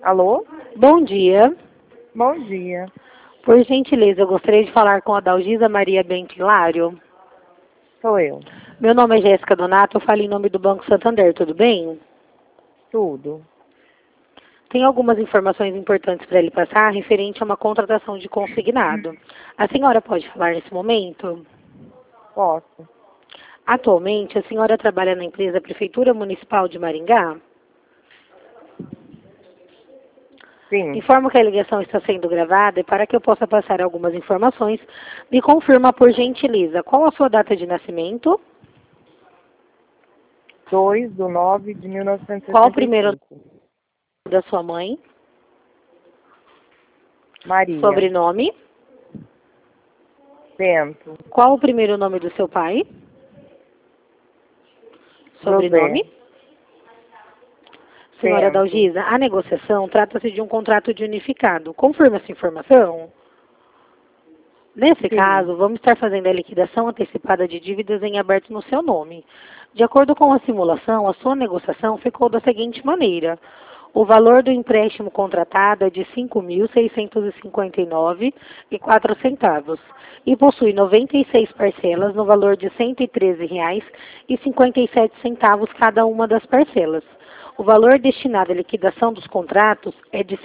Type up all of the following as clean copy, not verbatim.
Alô? Bom dia. Bom dia. Por gentileza, eu gostaria de falar com a Dalgisa Maria Bentilário. Sou eu. Meu nome é Jéssica Donato, eu falo em nome do Banco Santander, tudo bem? Tudo. Tem algumas informações importantes para ele passar referente a uma contratação de consignado. A senhora pode falar nesse momento? Posso? Atualmente, a senhora trabalha na empresa Prefeitura Municipal de Maringá? Sim. Informo que a ligação está sendo gravada e para que eu possa passar algumas informações, me confirma por gentileza qual a sua data de nascimento, 2/9/1965. qual o primeiro da sua mãe, Maria. sobrenome, Bento. qual o primeiro nome do seu pai, sobrenome. José. Senhora Bento. Dalgisa, a negociação trata-se de um contrato de unificado. Confirma essa informação? Nesse Sim. caso, vamos estar fazendo a liquidação antecipada de dívidas em aberto no seu nome. De acordo com a simulação, a sua negociação ficou da seguinte maneira. O valor do empréstimo contratado é de R$ 5.659,04 e possui 96 parcelas no valor de R$ 113,57 cada uma das parcelas. O valor destinado à liquidação dos contratos é de R$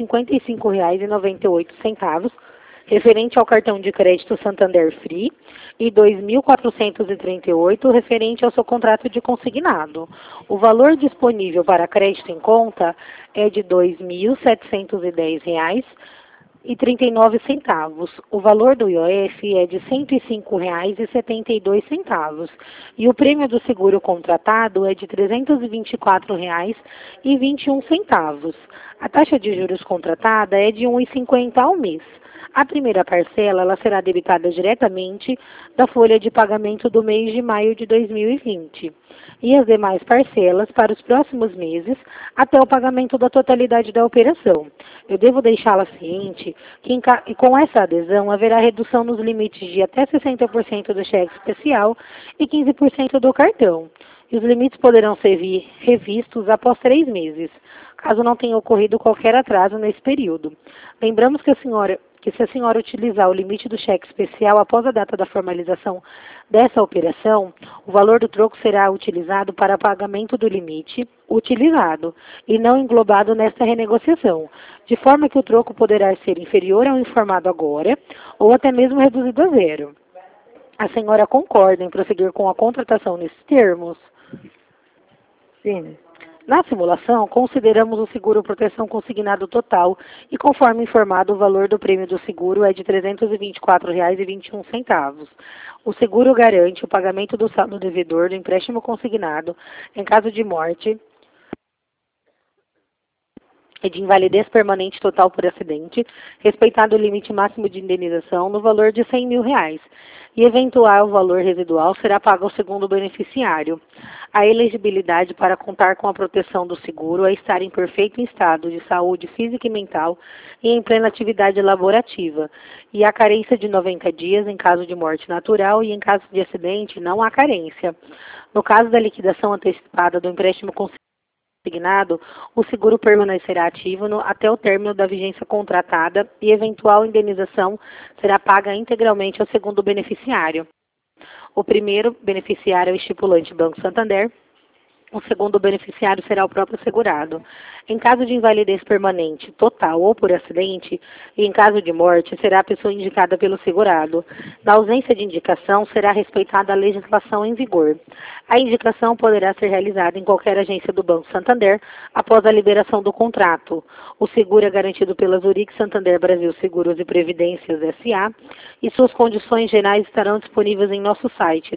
55,98, referente ao cartão de crédito Santander Free, e R$ 2.438 referente ao seu contrato de consignado. O valor disponível para crédito em conta é de R$ 2.710,39. O valor do IOF é de R$ 105,72 e o prêmio do seguro contratado é de R$ 324,21. A taxa de juros contratada é de R$ 1,50 ao mês. A primeira parcela ela será debitada diretamente da folha de pagamento do mês de maio de 2020 e as demais parcelas para os próximos meses até o pagamento da totalidade da operação. Eu devo deixá-la ciente que com essa adesão haverá redução nos limites de até 60% do cheque especial e 15% do cartão. E os limites poderão ser revistos após 3 meses, caso não tenha ocorrido qualquer atraso nesse período. Lembramos que se a senhora utilizar o limite do cheque especial após a data da formalização dessa operação, o valor do troco será utilizado para pagamento do limite utilizado e não englobado nesta renegociação, de forma que o troco poderá ser inferior ao informado agora ou até mesmo reduzido a zero. A senhora concorda em prosseguir com a contratação nesses termos? Sim. Na simulação, consideramos o seguro proteção consignado total e, conforme informado, o valor do prêmio do seguro é de R$ 324,21. O seguro garante o pagamento do saldo devedor do empréstimo consignado em caso de morte e de invalidez permanente total por acidente, respeitado o limite máximo de indenização no valor de R$ 100.000, e eventual valor residual será pago ao segundo beneficiário. A elegibilidade para contar com a proteção do seguro é estar em perfeito estado de saúde física e mental e em plena atividade laborativa, e a carência de 90 dias em caso de morte natural e em caso de acidente não há carência. No caso da liquidação antecipada do empréstimo consignado, o seguro permanecerá ativo até o término da vigência contratada e eventual indenização será paga integralmente ao segundo beneficiário. O primeiro beneficiário é o estipulante Banco Santander. O segundo beneficiário será o próprio segurado. Em caso de invalidez permanente, total ou por acidente, e em caso de morte, será a pessoa indicada pelo segurado. Na ausência de indicação, será respeitada a legislação em vigor. A indicação poderá ser realizada em qualquer agência do Banco Santander após a liberação do contrato. O seguro é garantido pela Zurich Santander Brasil Seguros e Previdências S.A. e suas condições gerais estarão disponíveis em nosso site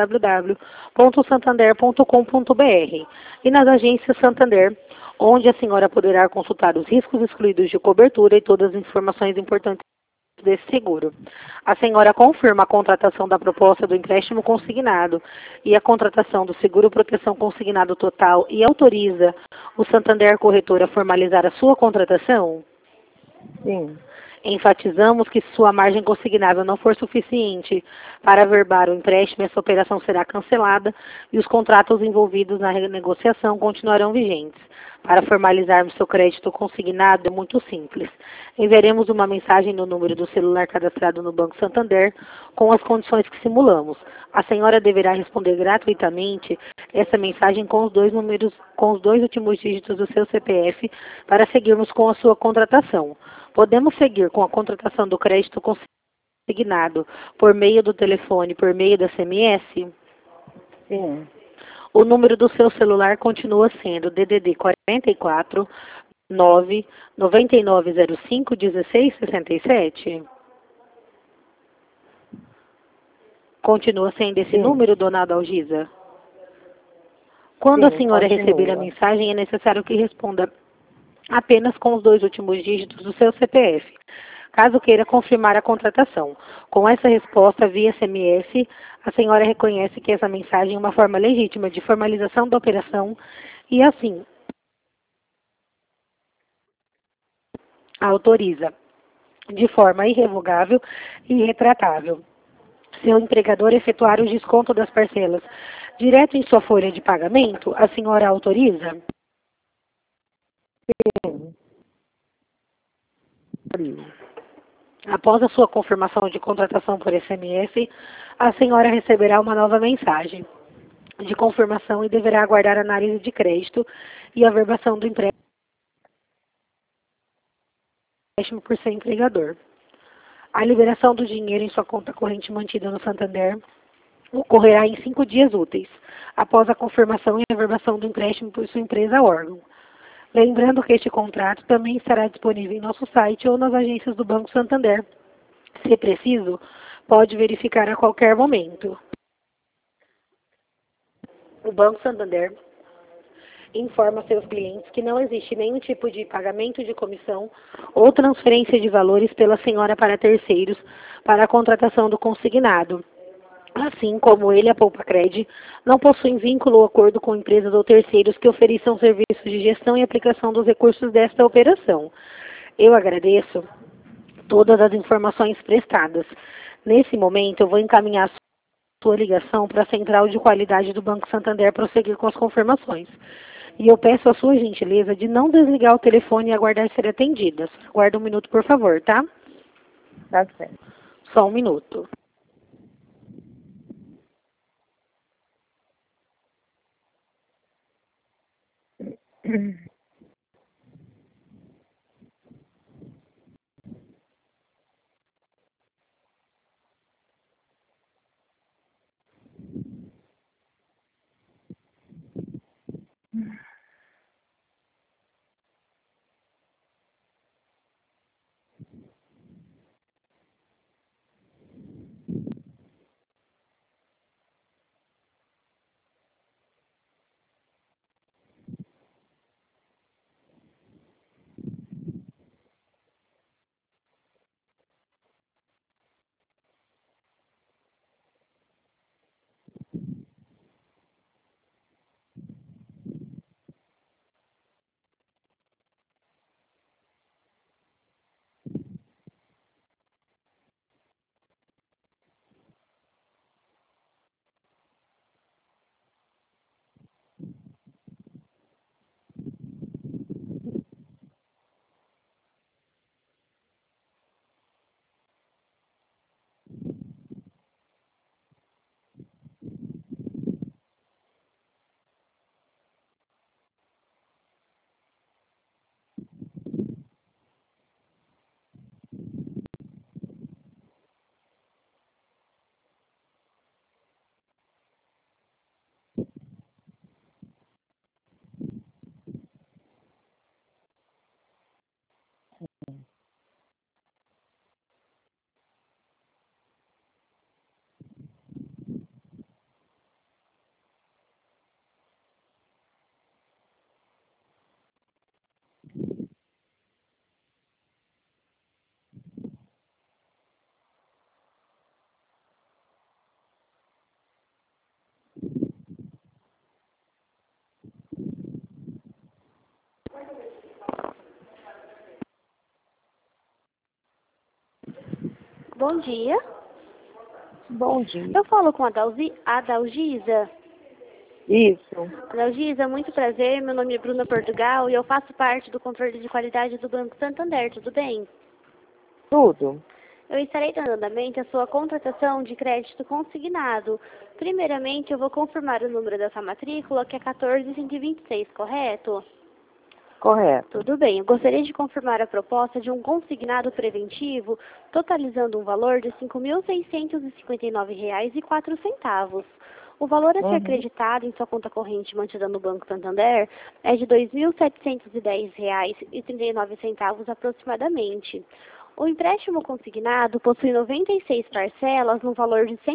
www.santander.com.br e nas agências Santander, onde a senhora poderá consultar os riscos excluídos de cobertura e todas as informações importantes desse seguro. A senhora confirma a contratação da proposta do empréstimo consignado e a contratação do seguro proteção consignado total e autoriza o Santander Corretor a formalizar a sua contratação? Sim. Enfatizamos que se sua margem consignável não for suficiente para averbar o empréstimo, essa operação será cancelada e os contratos envolvidos na renegociação continuarão vigentes. Para formalizarmos seu crédito consignado é muito simples. Enviaremos uma mensagem no número do celular cadastrado no Banco Santander com as condições que simulamos. A senhora deverá responder gratuitamente essa mensagem com os dois últimos dígitos do seu CPF para seguirmos com a sua contratação. Podemos seguir com a contratação do crédito consignado por meio do telefone, por meio da SMS? Sim. O número do seu celular continua sendo DDD 44 9 9905 1667? Continua sendo esse Sim. número, dona Adalgisa? Quando a Sim, senhora receber a continua. mensagem, é necessário que responda apenas com os dois últimos dígitos do seu CPF, caso queira confirmar a contratação. Com essa resposta via SMS, a senhora reconhece que essa mensagem é uma forma legítima de formalização da operação e, assim, a autoriza, de forma irrevogável e irretratável, seu empregador efetuar o desconto das parcelas direto em sua folha de pagamento, a senhora autoriza? Sim. Autorizo. Após a sua confirmação de contratação por SMS, a senhora receberá uma nova mensagem de confirmação e deverá aguardar a análise de crédito e a verbação do empréstimo por seu empregador. A liberação do dinheiro em sua conta corrente mantida no Santander ocorrerá em 5 dias úteis, após a confirmação e a verbação do empréstimo por sua empresa órgão. Lembrando que este contrato também estará disponível em nosso site ou nas agências do Banco Santander. Se preciso, pode verificar a qualquer momento. O Banco Santander informa seus clientes que não existe nenhum tipo de pagamento de comissão ou transferência de valores pela senhora para terceiros para a contratação do consignado. Assim como ele, a Poupa-Cred, não possuem vínculo ou acordo com empresas ou terceiros que ofereçam serviços de gestão e aplicação dos recursos desta operação. Eu agradeço todas as informações prestadas. Nesse momento, eu vou encaminhar sua ligação para a Central de Qualidade do Banco Santander prosseguir com as confirmações. E eu peço a sua gentileza de não desligar o telefone e aguardar ser atendida. Aguarda um minuto, por favor, tá? Tá certo. Só um minuto. Bom dia. Bom dia. Eu falo com a Adalgisa. Isso. Gisa, muito prazer. Meu nome é Bruna Portugal e eu faço parte do controle de qualidade do Banco Santander. Tudo bem? Tudo. Eu estarei dando andamento à sua contratação de crédito consignado. Primeiramente, eu vou confirmar o número da sua matrícula, que é 14126, correto? Correto. Tudo bem. Eu gostaria de confirmar a proposta de um consignado preventivo, totalizando um valor de R$ 5.659,04. O valor a ser acreditado em sua conta corrente mantida no Banco Santander é de R$ 2.710,39 aproximadamente. O empréstimo consignado possui 96 parcelas no valor de R$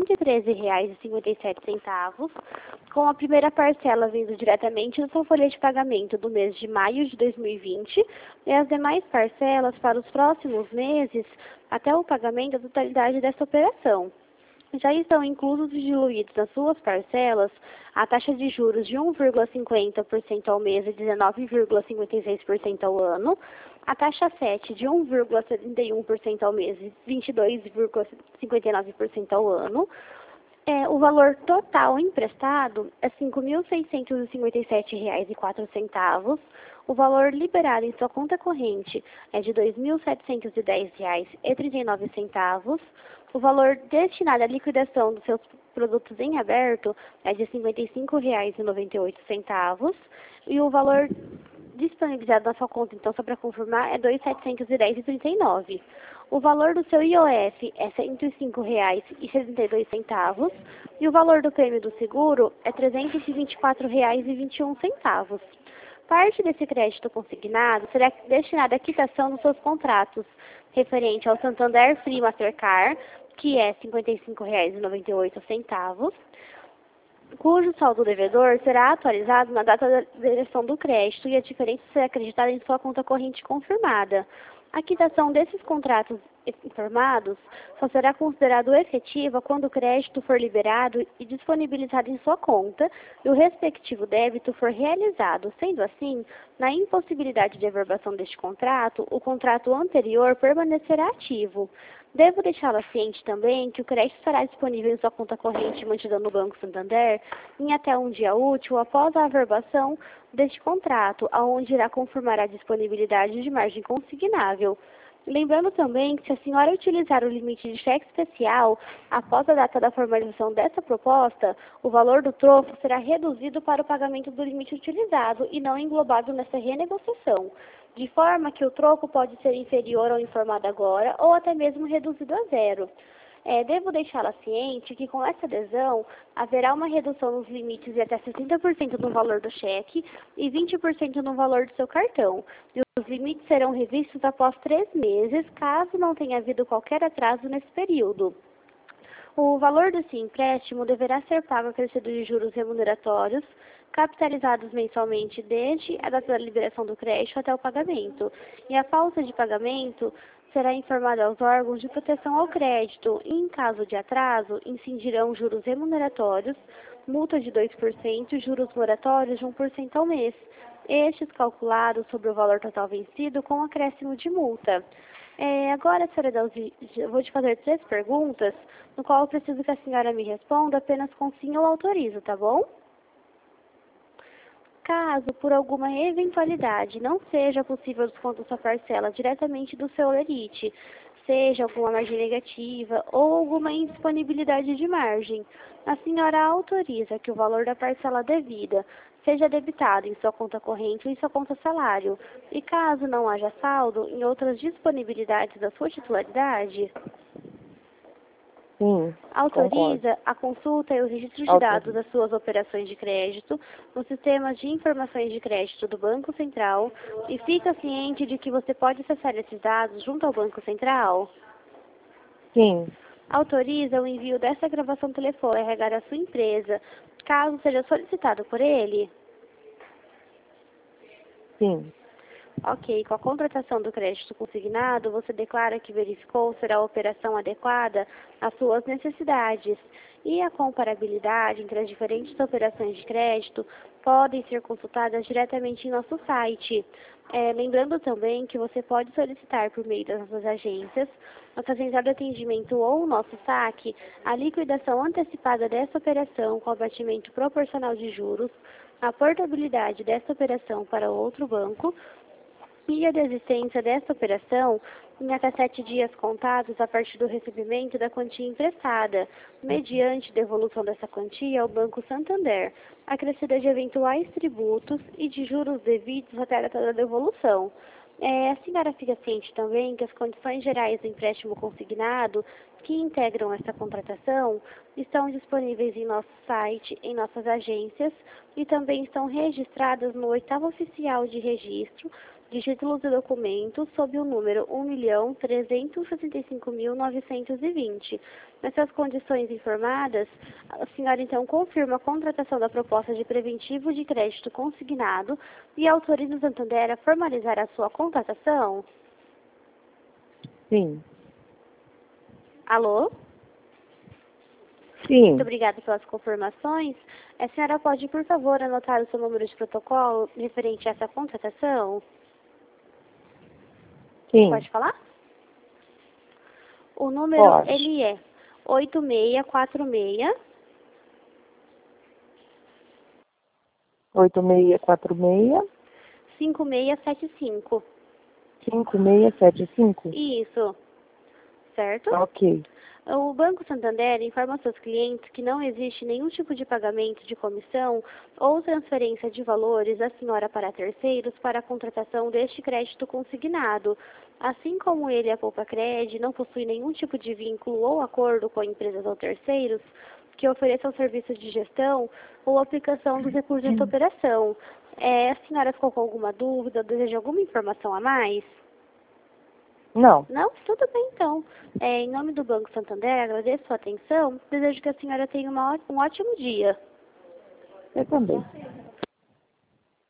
113,57, com a primeira parcela vindo diretamente da sua folha de pagamento do mês de maio de 2020 e as demais parcelas para os próximos meses até o pagamento da totalidade dessa operação. Já estão inclusos e diluídos nas suas parcelas a taxa de juros de 1,50% ao mês e 19,56% ao ano, a taxa 7 de 1,71% ao mês e 22,59% ao ano. O valor total emprestado é R$ 5.657,04. O valor liberado em sua conta corrente é de R$ 2.710,39. O valor destinado à liquidação dos seus produtos em aberto é de R$ 55,98. E o valor disponibilizado na sua conta, então, só para confirmar, é R$ 2.710,39. O valor do seu IOF é R$ 105,62 e o valor do prêmio do seguro é R$ 324,21. Parte desse crédito consignado será destinada à quitação dos seus contratos referente ao Santander Free Mastercard, que é R$ 55,98, cujo saldo devedor será atualizado na data da direção do crédito e a diferença será acreditada em sua conta corrente confirmada. A quitação desses contratos informados só será considerado efetiva quando o crédito for liberado e disponibilizado em sua conta e o respectivo débito for realizado. Sendo assim, na impossibilidade de averbação deste contrato, o contrato anterior permanecerá ativo. Devo deixá-la ciente também que o crédito estará disponível em sua conta corrente mantida no Banco Santander em até um dia útil após a averbação deste contrato, aonde irá confirmar a disponibilidade de margem consignável. Lembrando também que se a senhora utilizar o limite de cheque especial após a data da formalização dessa proposta, o valor do troco será reduzido para o pagamento do limite utilizado e não englobado nessa renegociação, de forma que o troco pode ser inferior ao informado agora ou até mesmo reduzido a zero. Devo deixá-la ciente que com essa adesão haverá uma redução nos limites de até 60% no valor do cheque e 20% no valor do seu cartão. E os limites serão revistos após 3 meses, caso não tenha havido qualquer atraso nesse período. O valor desse empréstimo deverá ser pago acrescido de juros remuneratórios, capitalizados mensalmente desde a data da liberação do crédito até o pagamento. E a falta de pagamento será informada aos órgãos de proteção ao crédito e, em caso de atraso, incidirão juros remuneratórios, multa de 2% e juros moratórios de 1% ao mês, estes calculados sobre o valor total vencido com acréscimo de multa. Agora, senhora Delzi, eu vou te fazer 3 perguntas, no qual eu preciso que a senhora me responda apenas com sim ou autorizo, tá bom? Caso, por alguma eventualidade, não seja possível desconto sua parcela diretamente do seu lerite, seja alguma margem negativa ou alguma indisponibilidade de margem, a senhora autoriza que o valor da parcela devida seja debitado em sua conta corrente ou em sua conta salário, e caso não haja saldo, em outras disponibilidades da sua titularidade? Sim. Autoriza a consulta e o registro de dados das suas operações de crédito nos sistemas de informações de crédito do Banco Central e fica ciente de que você pode acessar esses dados junto ao Banco Central? Sim. Autoriza o envio dessa gravação telefônica a RH à sua empresa, caso seja solicitado por ele? Sim. Ok, com a contratação do crédito consignado, você declara que verificou ser a operação adequada às suas necessidades. E a comparabilidade entre as diferentes operações de crédito podem ser consultadas diretamente em nosso site. Lembrando também que você pode solicitar por meio das nossas agências, nossa central de atendimento ou o nosso saque, a liquidação antecipada dessa operação com abatimento proporcional de juros, a portabilidade dessa operação para outro banco e a desistência desta operação em até 7 dias contados a partir do recebimento da quantia emprestada, mediante devolução dessa quantia ao Banco Santander, acrescida de eventuais tributos e de juros devidos até a data da devolução. A senhora fica ciente também que as condições gerais do empréstimo consignado que integram essa contratação estão disponíveis em nosso site, em nossas agências e também estão registradas no 8º Oficial de Registro de Títulos e Documentos sob o número 1.365.920. Nessas condições informadas, a senhora então confirma a contratação da proposta de preventivo de crédito consignado e autoriza o Santander a formalizar a sua contratação? Sim. Alô? Sim. Muito obrigada pelas confirmações. A senhora pode, por favor, anotar o seu número de protocolo referente a essa contratação? Sim. Pode falar? O número, Pode. ele é 8646 8646 5675. 5675? Isso, certo? Ok. O Banco Santander informa aos seus clientes que não existe nenhum tipo de pagamento de comissão ou transferência de valores da senhora para terceiros para a contratação deste crédito consignado. Assim como ele, a Poupa-Cred, não possui nenhum tipo de vínculo ou acordo com empresas ou terceiros que ofereçam serviços de gestão ou aplicação dos recursos dessa operação. A senhora ficou com alguma dúvida, deseja alguma informação a mais? Não. Não? Tudo bem, então. Em nome do Banco Santander, agradeço a sua atenção. Desejo que a senhora tenha um ótimo dia. Eu também.